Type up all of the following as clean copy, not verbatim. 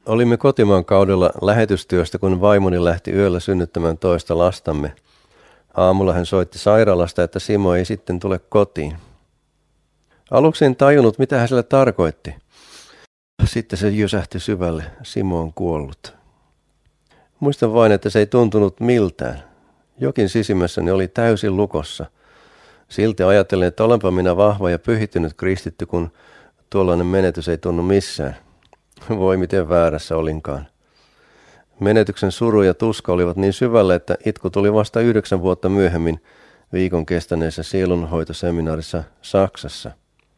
Olimme kotimaan kaudella lähetystyöstä, kun vaimoni lähti yöllä synnyttämään toista lastamme. Aamulla hän soitti sairaalasta, että Simo ei sitten tule kotiin. Aluksi en tajunnut, mitä hän sillä tarkoitti. Sitten se jysähti syvälle. Simo on kuollut. Muistan vain, että se ei tuntunut miltään. Jokin sisimmässäni oli täysin lukossa. Silti ajattelin, että olenpa minä vahva ja pyhittynyt kristitty, kun tuollainen menetys ei tunnu missään. Voi miten väärässä olinkaan. Menetyksen suru ja tuska olivat niin syvällä, että itku tuli vasta 9 vuotta myöhemmin viikon kestäneessä sielunhoitoseminaarissa Saksassa.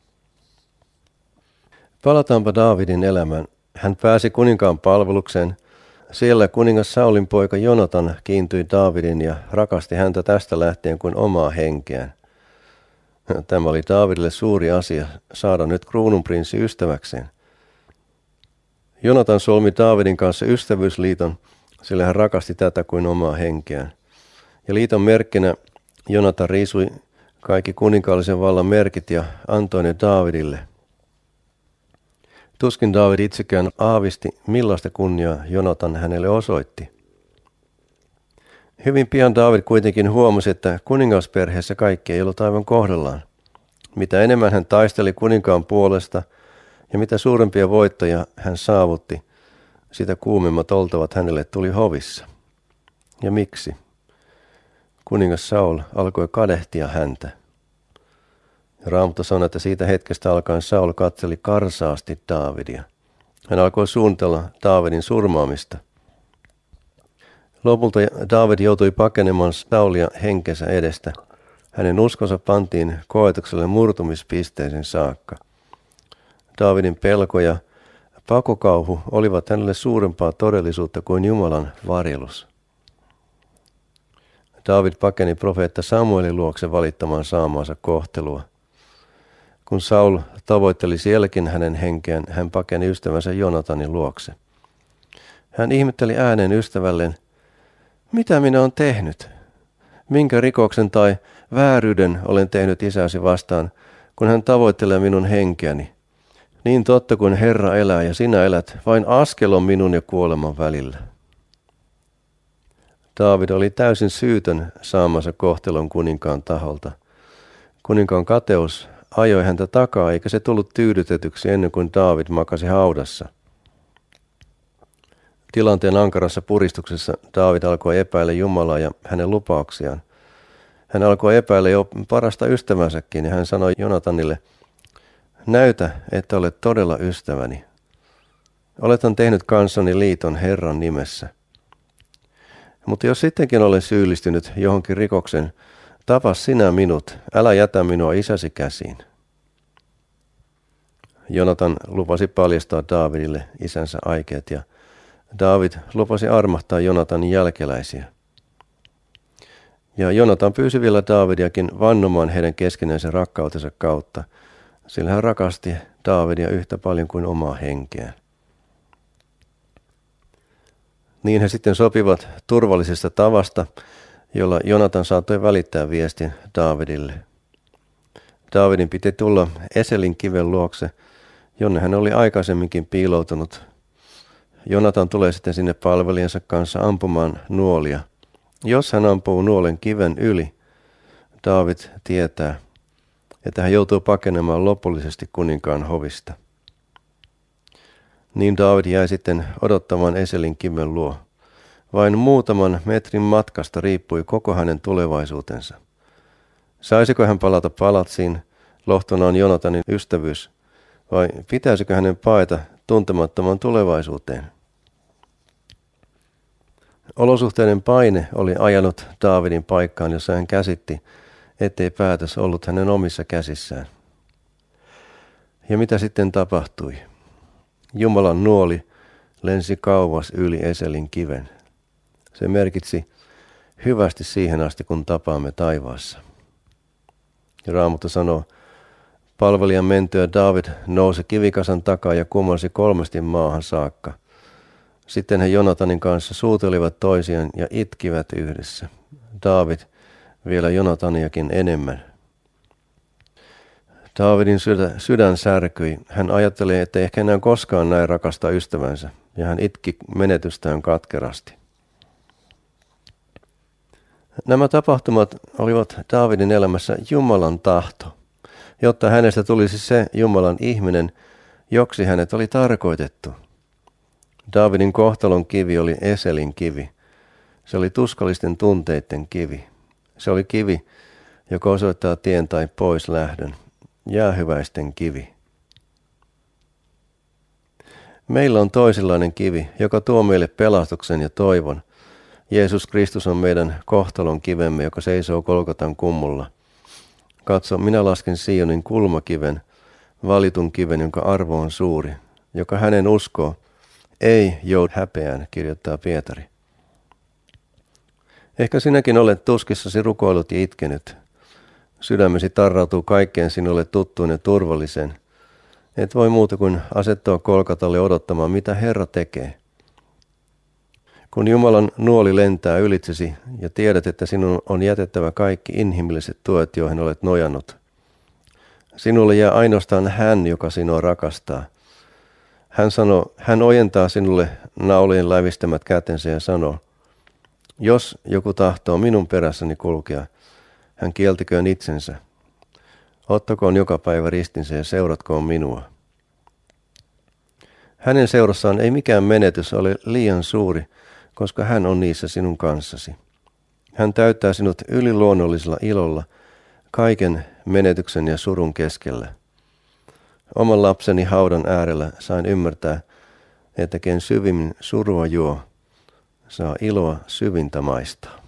Palataanpa Daavidin elämään. Hän pääsi kuninkaan palvelukseen. Siellä kuningas Saulin poika Jonatan kiintyi Daavidin ja rakasti häntä tästä lähtien kuin omaa henkeään. Tämä oli Daavidille suuri asia, saada nyt kruununprinssi ystäväkseen. Jonatan solmi Daavidin kanssa ystävyysliiton, sillä hän rakasti tätä kuin omaa henkeään. Ja liiton merkkinä Jonatan riisui kaikki kuninkaallisen vallan merkit ja antoi ne Daavidille. Tuskin Daavid itsekään aavisti, millaista kunniaa Jonatan hänelle osoitti. Hyvin pian Daavid kuitenkin huomasi, että kuningasperheessä kaikki ei ollut aivan kohdallaan. Mitä enemmän hän taisteli kuninkaan puolesta ja mitä suurempia voittoja hän saavutti, sitä kuumemmat oltavat hänelle tuli hovissa. Ja miksi? Kuningas Saul alkoi kadehtia häntä. Raamattu sanoo, että siitä hetkestä alkaen Saul katseli karsaasti Daavidia. Hän alkoi suunnitella Daavidin surmaamista. Lopulta Daavid joutui pakenemaan Saulia henkensä edestä. Hänen uskonsa pantiin koetukselle murtumispisteeseen saakka. Daavidin pelko ja pakokauhu olivat hänelle suurempaa todellisuutta kuin Jumalan varjelus. Daavid pakeni profeetta Samuelin luokse valittamaan saamaansa kohtelua. Kun Saul tavoitteli sielläkin hänen henkeään, hän pakeni ystävänsä Jonatanin luokse. Hän ihmetteli ääneen ystävälleen, mitä minä olen tehnyt? Minkä rikoksen tai vääryyden olen tehnyt isäsi vastaan, kun hän tavoittelee minun henkeäni? Niin totta kuin Herra elää ja sinä elät, vain askel on minun ja kuoleman välillä. Daavid oli täysin syytön saamansa kohtelon kuninkaan taholta. Kuninkaan kateus ajoi häntä takaa, eikä se tullut tyydytetyksi ennen kuin Daavid makasi haudassa. Tilanteen ankarassa puristuksessa Daavid alkoi epäillä Jumalaa ja hänen lupauksiaan. Hän alkoi epäillä jo parasta ystävänsäkin ja hän sanoi Jonatanille, näytä, että olet todella ystäväni. Olethan tehnyt kanssani liiton Herran nimessä. Mutta jos sittenkin olen syyllistynyt johonkin rikoksen, tapa sinä minut, älä jätä minua isäsi käsiin. Jonatan lupasi paljastaa Daavidille isänsä aikeet ja Daavid lupasi armahtaa Jonatanin jälkeläisiä. Ja Jonatan pyysi vielä Daavidiakin vannomaan heidän keskinäisen rakkautensa kautta, sillä hän rakasti Daavidia yhtä paljon kuin omaa henkeään. Niin he sitten sopivat turvallisesta tavasta, jolla Jonatan saattoi välittää viestin Daavidille. Daavidin piti tulla Eselin kiven luokse, jonne hän oli aikaisemminkin piiloutunut. Jonatan tulee sitten sinne palvelijansa kanssa ampumaan nuolia. Jos hän ampuu nuolen kiven yli, Daavid tietää, että hän joutuu pakenemaan lopullisesti kuninkaan hovista. Niin Daavid jäi sitten odottamaan Eselin kiven luo. Vain muutaman metrin matkasta riippui koko hänen tulevaisuutensa. Saisiko hän palata palatsiin, lohtonaan Jonatanin ystävyys, vai pitäisikö hänen paeta tuntemattoman tulevaisuuteen? Olosuhteiden paine oli ajanut Daavidin paikkaan, jossa hän käsitti, ettei päätös ollut hänen omissa käsissään. Ja mitä sitten tapahtui? Jumalan nuoli lensi kauas yli Eselin kiven. Se merkitsi hyvästi siihen asti, kun tapaamme taivaassa. Raamattu sanoo, palvelijan mentyä Daavid nousi kivikasan takaa ja kumarsi 3 maahan saakka. Sitten he Jonatanin kanssa suutelivat toisiaan ja itkivät yhdessä. Daavid vielä Jonataniakin enemmän. Daavidin sydän särkyi. Hän ajatteli, että ehkä enää koskaan näin rakasta ystävänsä, ja hän itki menetystään katkerasti. Nämä tapahtumat olivat Daavidin elämässä Jumalan tahto, jotta hänestä tulisi se Jumalan ihminen, joksi hänet oli tarkoitettu. Daavidin kohtalon kivi oli Eselin kivi. Se oli tuskallisten tunteiden kivi. Se oli kivi, joka osoittaa tien tai pois lähdön. Jäähyväisten kivi. Meillä on toisenlainen kivi, joka tuo meille pelastuksen ja toivon. Jeesus Kristus on meidän kohtalon kivemme, joka seisoo Golgatan kummulla. Katso, minä lasken Sionin kulmakiven, valitun kiven, jonka arvo on suuri, joka hänen uskoo, ei joudu häpeään, kirjoittaa Pietari. Ehkä sinäkin olet tuskissasi rukoillut ja itkenyt. Sydämesi tarrautuu kaikkeen sinulle tuttuun ja turvalliseen. Et voi muuta kuin asettua Golgatalle odottamaan, mitä Herra tekee. Kun Jumalan nuoli lentää ylitsesi ja tiedät, että sinun on jätettävä kaikki inhimilliset tuet, joihin olet nojannut. Sinulle jää ainoastaan hän, joka sinua rakastaa. Hän ojentaa sinulle naulien lävistämät kätensä ja sanoo, jos joku tahtoo minun perässäni kulkea, hän kieltiköön itsensä. Ottakoon joka päivä ristinsä ja seuratkoon minua. Hänen seurassaan ei mikään menetys ole liian suuri, koska hän on niissä sinun kanssasi. Hän täyttää sinut yliluonnollisella ilolla kaiken menetyksen ja surun keskellä. Oman lapseni haudan äärellä sain ymmärtää, että ken syvimmin surua juo, saa iloa syvintä maistaa.